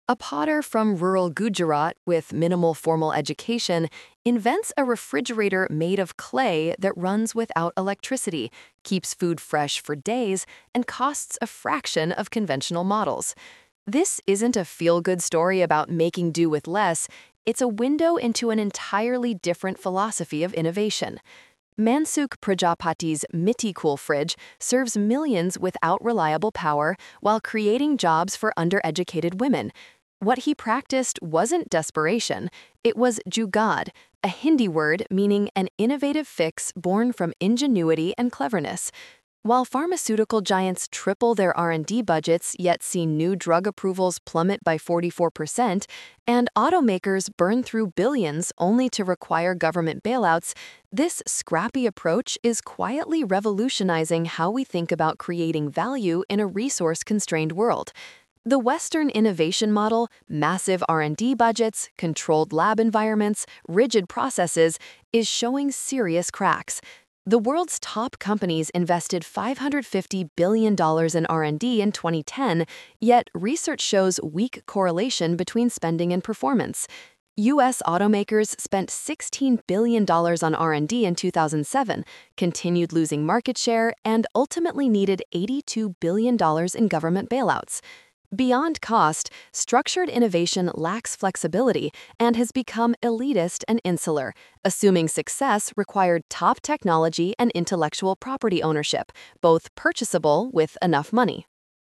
A potter from rural Gujarat with minimal formal education invents a refrigerator made of clay that runs without electricity, keeps food fresh for days, and costs a fraction of conventional models. This isn't a feel-good story about making do with less, it's a window into an entirely different philosophy of innovation. Mansukh Prajapati's Mitti-Cool fridge serves millions without reliable power while creating jobs for undereducated women. What he practiced wasn't desperation, it was jugaad, a Hindi word meaning an innovative fix born from ingenuity and cleverness. While pharmaceutical giants triple their R&D budgets yet see new drug approvals plummet by 44%, and automakers burn through billions only to require government bailouts, this scrappy approach is quietly revolutionizing how we think about creating value in a resource-constrained world. The Western innovation model, massive R&D budgets, controlled lab environments, rigid processes, is showing serious cracks. The world's top companies invested $550 billion in R&D in 2010, yet research shows weak correlation between spending and performance. U.S. automakers spent $16 billion on R&D in 2007, continued losing market share, and ultimately needed $82 billion in government bailouts. Beyond cost, structured innovation lacks flexibility and has become elitist and insular, assuming success required top technology and intellectual property ownership, both purchasable with enough money.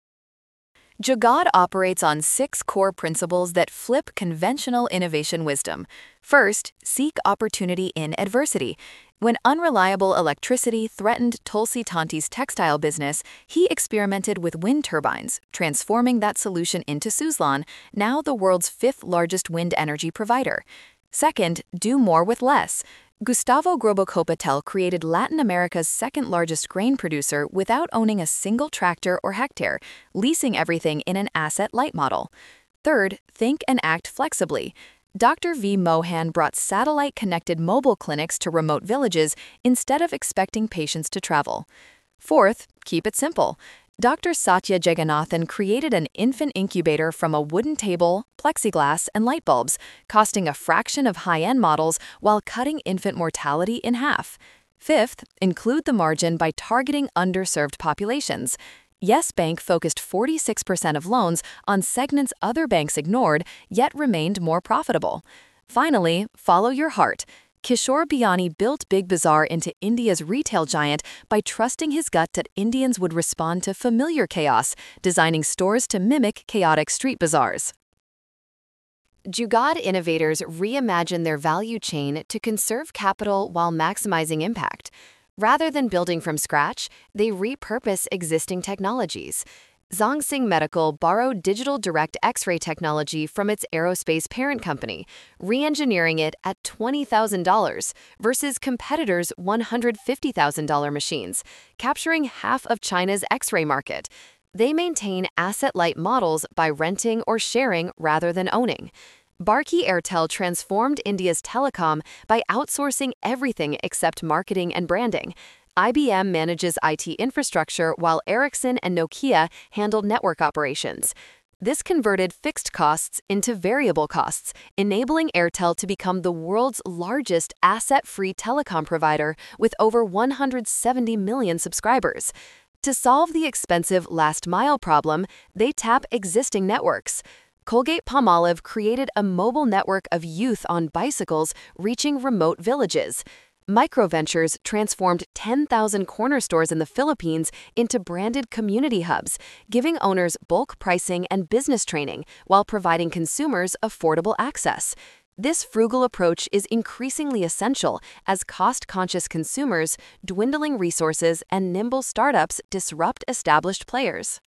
Jugaad operates on 6 core principles that flip conventional innovation wisdom. First, seek opportunity in adversity. When unreliable electricity threatened Tulsi Tanti's textile business, he experimented with wind turbines, transforming that solution into Suzlon, now the world's 5th largest wind energy provider. Second, do more with less. Gustavo Grobocopatel created Latin America's 2nd largest grain producer without owning a single tractor or hectare, leasing everything in an asset-light model. Third, think and act flexibly. Dr. V. Mohan brought satellite-connected mobile clinics to remote villages instead of expecting patients to travel. Fourth, keep it simple. Dr. Satya Jagannathan created an infant incubator from a wooden table, plexiglass, and light bulbs, costing a fraction of high-end models while cutting infant mortality in half. Fifth, include the margin by targeting underserved populations. Yes Bank focused 46% of loans on segments other banks ignored, yet remained more profitable. Finally, follow your heart. Kishore Biyani built Big Bazaar into India's retail giant by trusting his gut that Indians would respond to familiar chaos, designing stores to mimic chaotic street bazaars. Jugaad innovators reimagine their value chain to conserve capital while maximizing impact. Rather than building from scratch, they repurpose existing technologies. Zhongsing Medical borrowed digital direct X-ray technology from its aerospace parent company, re-engineering it at $20,000 versus competitors' $150,000 machines, capturing half of China's X-ray market. They maintain asset-light models by renting or sharing rather than owning. Bharti Airtel transformed India's telecom by outsourcing everything except marketing and branding. IBM manages IT infrastructure while Ericsson and Nokia handle network operations. This converted fixed costs into variable costs, enabling Airtel to become the world's largest asset-free telecom provider with over 170 million subscribers. To solve the expensive last-mile problem, they tap existing networks. Colgate-Palmolive created a mobile network of youth on bicycles reaching remote villages. Microventures transformed 10,000 corner stores in the Philippines into branded community hubs, giving owners bulk pricing and business training while providing consumers affordable access. This frugal approach is increasingly essential as cost-conscious consumers, dwindling resources, and nimble startups disrupt established players.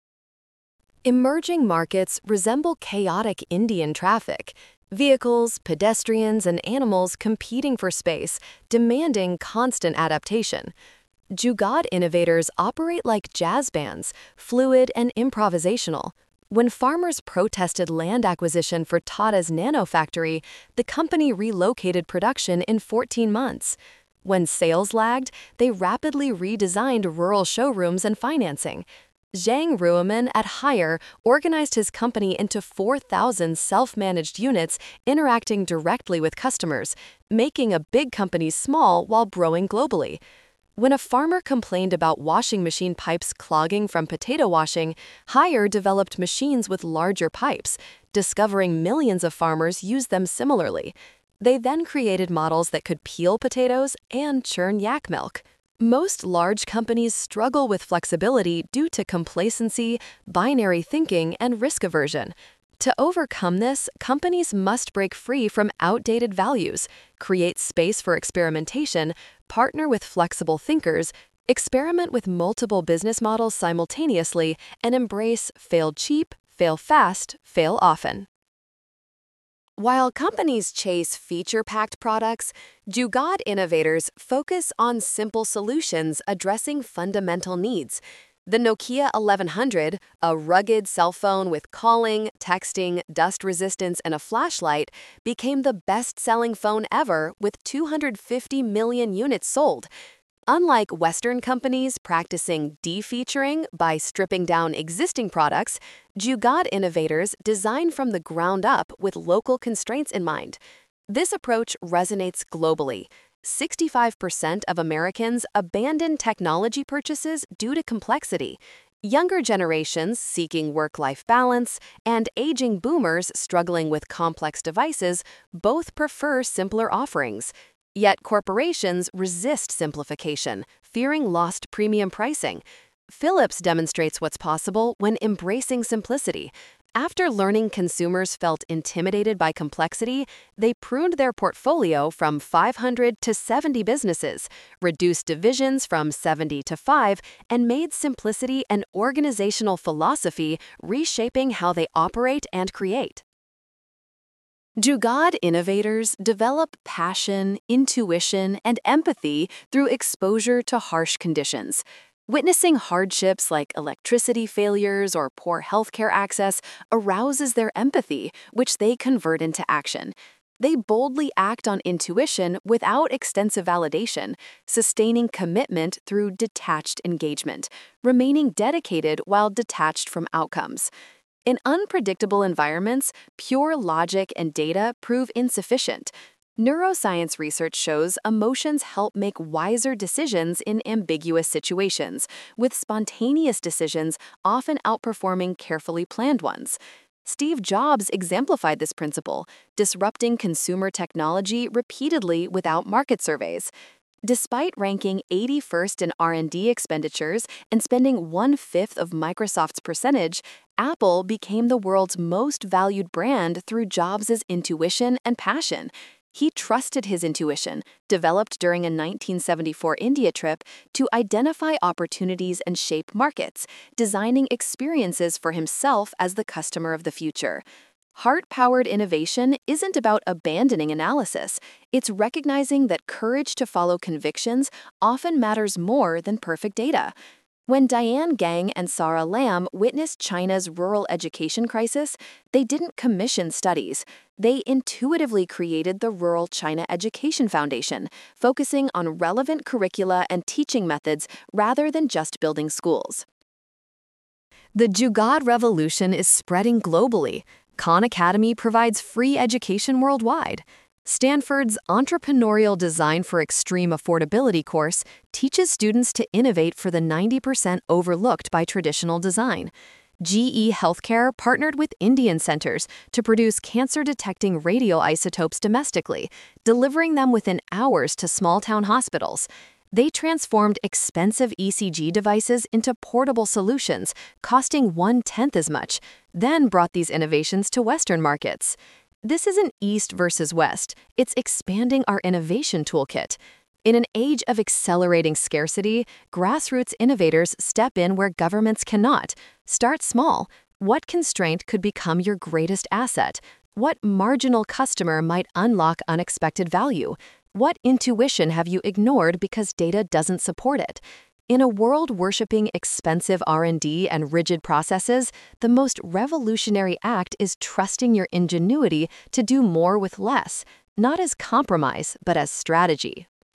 Emerging markets resemble chaotic Indian traffic. Vehicles, pedestrians, and animals competing for space, demanding constant adaptation. Jugaad innovators operate like jazz bands, fluid and improvisational. When farmers protested land acquisition for Tata's Nano factory, the company relocated production in 14 months. When sales lagged, they rapidly redesigned rural showrooms and financing. Zhang Ruomin at Haier organized his company into 4,000 self-managed units interacting directly with customers, making a big company small while growing globally. When a farmer complained about washing machine pipes clogging from potato washing, Haier developed machines with larger pipes, discovering millions of farmers use them similarly. They then created models that could peel potatoes and churn yak milk. Most large companies struggle with flexibility due to complacency, binary thinking, and risk aversion. To overcome this, companies must break free from outdated values, create space for experimentation, partner with flexible thinkers, experiment with multiple business models simultaneously, and embrace fail cheap, fail fast, fail often. While companies chase feature-packed products, Jugaad innovators focus on simple solutions addressing fundamental needs. The Nokia 1100, a rugged cell phone with calling, texting, dust resistance, and a flashlight, became the best-selling phone ever with 250 million units sold. Unlike Western companies practicing defeaturing by stripping down existing products, Jugaad innovators design from the ground up with local constraints in mind. This approach resonates globally. 65% of Americans abandon technology purchases due to complexity. Younger generations seeking work-life balance and aging boomers struggling with complex devices both prefer simpler offerings. Yet corporations resist simplification, fearing lost premium pricing. Philips demonstrates what's possible when embracing simplicity. After learning consumers felt intimidated by complexity, they pruned their portfolio from 500 to 70 businesses, reduced divisions from 70 to 5, and made simplicity an organizational philosophy, reshaping how they operate and create. Jugaad innovators develop passion, intuition, and empathy through exposure to harsh conditions. Witnessing hardships like electricity failures or poor healthcare access arouses their empathy, which they convert into action. They boldly act on intuition without extensive validation, sustaining commitment through detached engagement, remaining dedicated while detached from outcomes. In unpredictable environments, pure logic and data prove insufficient. Neuroscience research shows emotions help make wiser decisions in ambiguous situations, with spontaneous decisions often outperforming carefully planned ones. Steve Jobs exemplified this principle, disrupting consumer technology repeatedly without market surveys. Despite ranking 81st in R&D expenditures and spending 1/5 of Microsoft's percentage, Apple became the world's most valued brand through Jobs' intuition and passion. He trusted his intuition, developed during a 1974 India trip, to identify opportunities and shape markets, designing experiences for himself as the customer of the future. Heart-powered innovation isn't about abandoning analysis. It's recognizing that courage to follow convictions often matters more than perfect data. When Diane Gang and Sarah Lam witnessed China's rural education crisis, they didn't commission studies. They intuitively created the Rural China Education Foundation, focusing on relevant curricula and teaching methods rather than just building schools. The Jugaad revolution is spreading globally. Khan Academy provides free education worldwide. Stanford's Entrepreneurial Design for Extreme Affordability course teaches students to innovate for the 90% overlooked by traditional design. GE Healthcare partnered with Indian centers to produce cancer-detecting radioisotopes domestically, delivering them within hours to small-town hospitals. They transformed expensive ECG devices into portable solutions, costing 1/10 as much, then brought these innovations to Western markets. This isn't East versus West, it's expanding our innovation toolkit. In an age of accelerating scarcity, grassroots innovators step in where governments cannot. Start small. What constraint could become your greatest asset? What marginal customer might unlock unexpected value? What intuition have you ignored because data doesn't support it? In a world worshiping expensive R&D and rigid processes, the most revolutionary act is trusting your ingenuity to do more with less, not as compromise, but as strategy.